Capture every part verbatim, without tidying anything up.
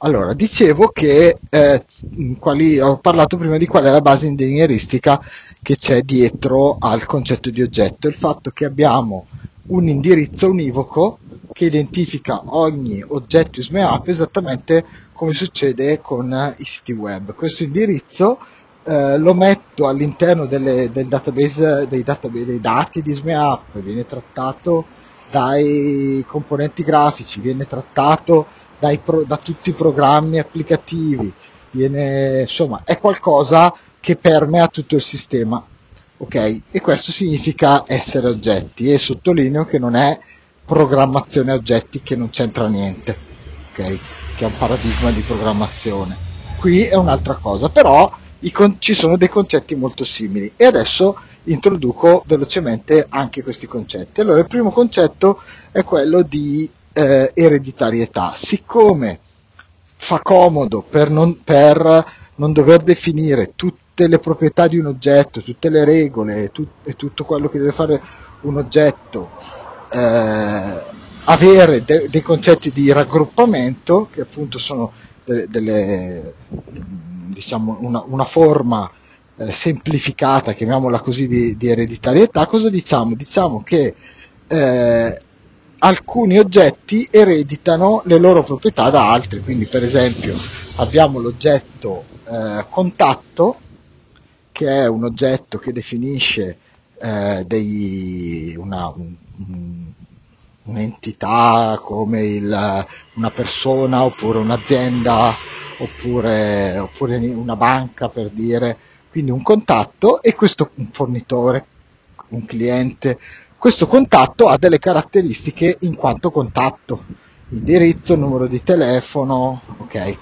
Allora, dicevo che eh, quali, ho parlato prima di qual è la base ingegneristica che c'è dietro al concetto di oggetto, il fatto che abbiamo un indirizzo univoco che identifica ogni oggetto in SMAP esattamente come succede con i siti web. Questo indirizzo eh, lo metto all'interno delle, del database, dei, database, dei dati di SMAP, viene trattato dai componenti grafici, viene trattato dai pro, da tutti i programmi applicativi, viene, insomma, è qualcosa che permea tutto il sistema, ok? E questo significa essere oggetti, e sottolineo che non è programmazione a oggetti, che non c'entra niente, ok? Che è un paradigma di programmazione. Qui è un'altra cosa, però i con- ci sono dei concetti molto simili, e adesso introduco velocemente anche questi concetti. Allora, il primo concetto è quello di eh, ereditarietà. Siccome fa comodo per non, per non dover definire tutte le proprietà di un oggetto, tutte le regole tu, e tutto quello che deve fare un oggetto, eh, avere de- dei concetti di raggruppamento, che appunto sono delle, delle diciamo una, una forma eh, semplificata, chiamiamola così, di, di ereditarietà. Cosa diciamo? Diciamo che eh, alcuni oggetti ereditano le loro proprietà da altri, quindi per esempio abbiamo l'oggetto eh, contatto, che è un oggetto che definisce eh, dei, una, un, un, un'entità come il, una persona oppure un'azienda oppure, oppure una banca, per dire, quindi un contatto, e questo un fornitore, un cliente. Questo contatto ha delle caratteristiche in quanto contatto: indirizzo, numero di telefono, ok?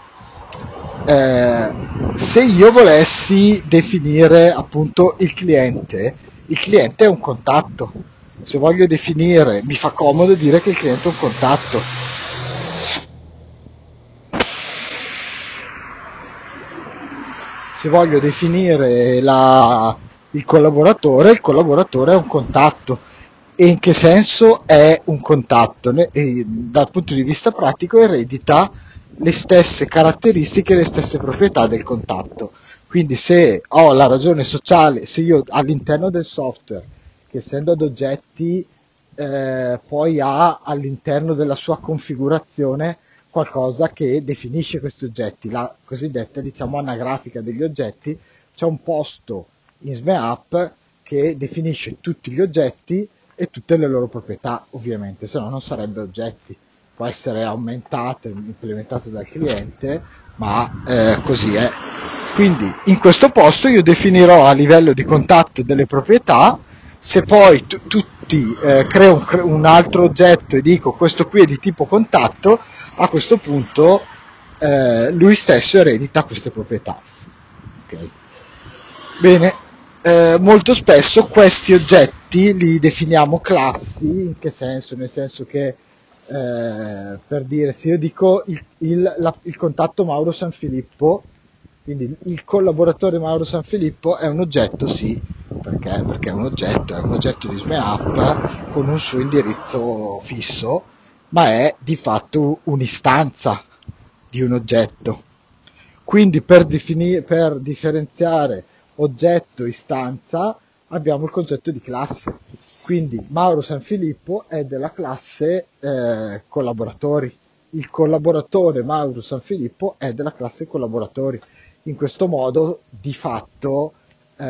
Eh, se io volessi definire appunto il cliente, il cliente è un contatto. Se voglio definire, mi fa comodo dire che il cliente è un contatto. Se voglio definire la, il collaboratore, il collaboratore è un contatto. E in che senso è un contatto? E dal punto di vista pratico eredita le stesse caratteristiche, le stesse proprietà del contatto. Quindi se ho la ragione sociale, se io all'interno del software, che essendo ad oggetti, eh, poi ha all'interno della sua configurazione qualcosa che definisce questi oggetti, la cosiddetta, diciamo, anagrafica degli oggetti, c'è un posto in SMAP che definisce tutti gli oggetti e tutte le loro proprietà, ovviamente, se no non sarebbe oggetti. Può essere aumentato e implementato dal cliente, ma eh, così è. Quindi in questo posto io definirò a livello di contatto delle proprietà. Se poi tu, tutti eh, creo un, un altro oggetto e dico questo qui è di tipo contatto, a questo punto eh, lui stesso eredita queste proprietà. Okay. Bene, eh, molto spesso questi oggetti li definiamo classi. In che senso? Nel senso che, eh, per dire, se io dico il, il, la, il contatto Mauro Sanfilippo, quindi il collaboratore Mauro Sanfilippo è un oggetto, sì, perché? Perché è un oggetto, è un oggetto di SMAP con un suo indirizzo fisso, ma è di fatto un'istanza di un oggetto. Quindi per, definire, per differenziare oggetto e istanza abbiamo il concetto di classe. Quindi Mauro Sanfilippo è della classe eh, collaboratori, il collaboratore Mauro Sanfilippo è della classe collaboratori. In questo modo di fatto eh,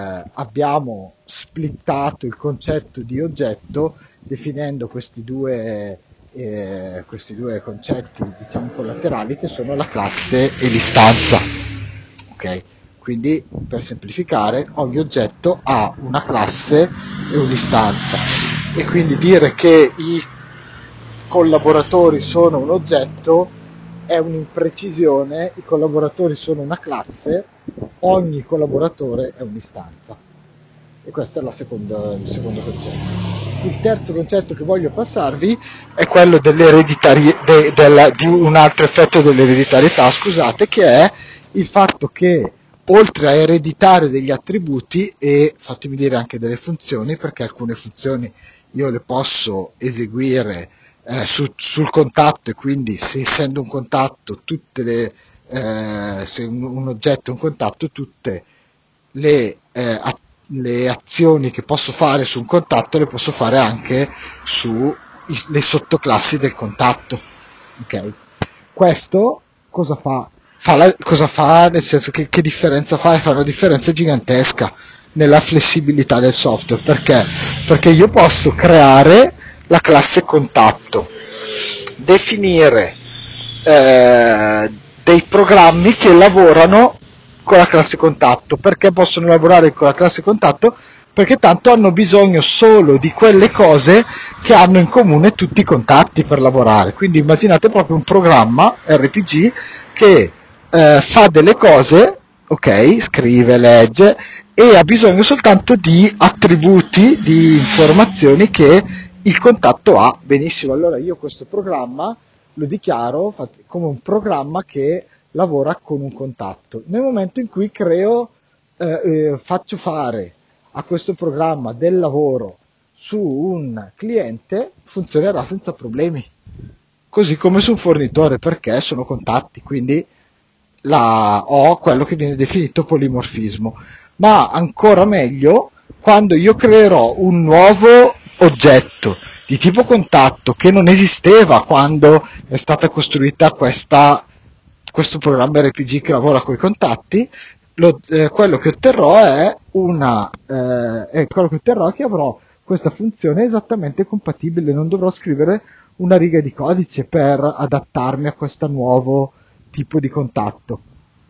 abbiamo splittato il concetto di oggetto, definendo questi due eh, questi due concetti, diciamo, collaterali, che sono la classe e l'istanza. Ok? Quindi, per semplificare, ogni oggetto ha una classe e un'istanza, e quindi dire che i collaboratori sono un oggetto è un'imprecisione. I collaboratori sono una classe, ogni collaboratore è un'istanza. E questo è la seconda, il secondo concetto. Il terzo concetto che voglio passarvi è quello dell'ereditarietà, de, del, di un altro effetto dell'ereditarietà, scusate, che è il fatto che oltre a ereditare degli attributi e, fatemi dire, anche delle funzioni, perché alcune funzioni io le posso eseguire eh, su, sul contatto, e quindi se essendo un contatto tutte le eh, se un, un oggetto è un contatto, tutte le, eh, a, le azioni che posso fare su un contatto le posso fare anche sulle sottoclassi del contatto. Ok, questo cosa fa? Fa la, cosa fa? Nel senso che, che differenza fa? Fa una differenza gigantesca nella flessibilità del software. Perché? Perché io posso creare la classe contatto, definire eh, dei programmi che lavorano con la classe contatto. Perché possono lavorare con la classe contatto? Perché tanto hanno bisogno solo di quelle cose che hanno in comune tutti i contatti per lavorare. Quindi immaginate proprio un programma R P G che eh, fa delle cose, ok, scrive, legge, e ha bisogno soltanto di attributi, di informazioni che il contatto ha. Benissimo, allora io questo programma lo dichiaro come un programma che lavora con un contatto. Nel momento in cui creo, eh, eh, faccio fare a questo programma del lavoro su un cliente, funzionerà senza problemi, così come su un fornitore, perché sono contatti, quindi la, ho quello che viene definito polimorfismo. Ma ancora meglio quando io creerò un nuovo oggetto di tipo contatto che non esisteva quando è stata costruita questa, questo programma R P G che lavora con i contatti. Lo, eh, quello che otterrò è una eh, quello che otterrò è che avrò questa funzione esattamente compatibile, non dovrò scrivere una riga di codice per adattarmi a questo nuovo tipo di contatto.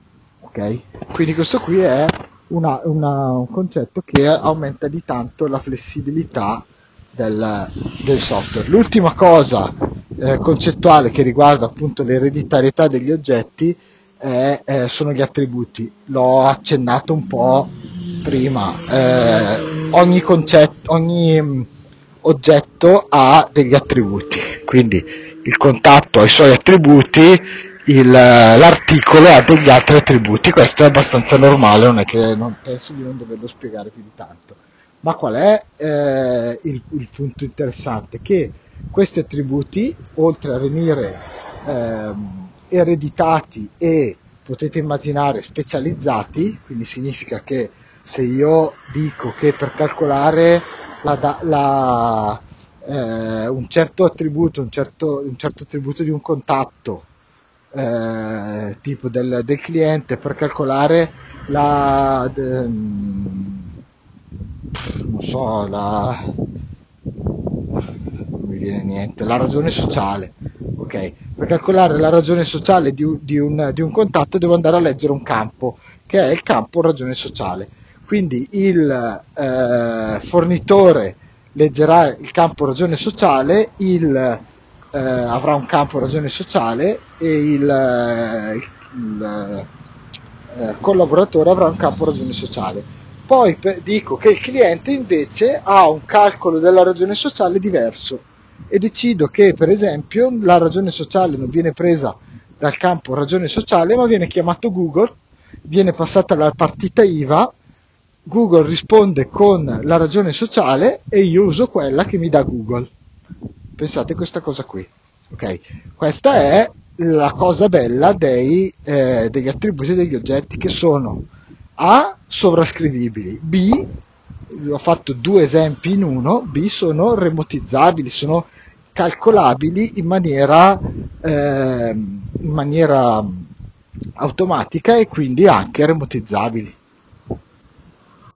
Ok? Quindi questo qui è una, una, un concetto che aumenta di tanto la flessibilità del, del software. L'ultima cosa eh, concettuale che riguarda appunto l'ereditarietà degli oggetti è, eh, sono gli attributi. L'ho accennato un po' prima. Eh, ogni concetto, ogni mh, oggetto ha degli attributi, quindi il contatto ha i suoi attributi, il, l'articolo ha degli altri attributi. Questo è abbastanza normale, non è che non penso di non doverlo spiegare più di tanto. Ma qual è eh, il, il punto interessante? Che questi attributi, oltre a venire ehm, ereditati e potete immaginare specializzati, quindi significa che se io dico che per calcolare la, la, eh, un certo attributo, un certo, un certo attributo di un contatto, eh, tipo del, del cliente, per calcolare la de, non so, la non mi viene niente, la ragione sociale, ok? Per calcolare la ragione sociale di, di, un, di un contatto devo andare a leggere un campo, che è il campo ragione sociale. Quindi il eh, fornitore leggerà il campo ragione sociale, il, eh, avrà un campo ragione sociale e il, il, il eh, collaboratore avrà un campo ragione sociale. Poi per, dico che il cliente invece ha un calcolo della ragione sociale diverso e decido che per esempio la ragione sociale non viene presa dal campo ragione sociale ma viene chiamato Google, viene passata la partita I V A, Google risponde con la ragione sociale e io uso quella che mi dà Google. Pensate a questa cosa qui, ok? Questa è la cosa bella dei, eh, degli attributi degli oggetti, che sono A, sovrascrivibili, B, ho fatto due esempi in uno, B, sono remotizzabili, sono calcolabili in maniera, eh, in maniera automatica e quindi anche remotizzabili.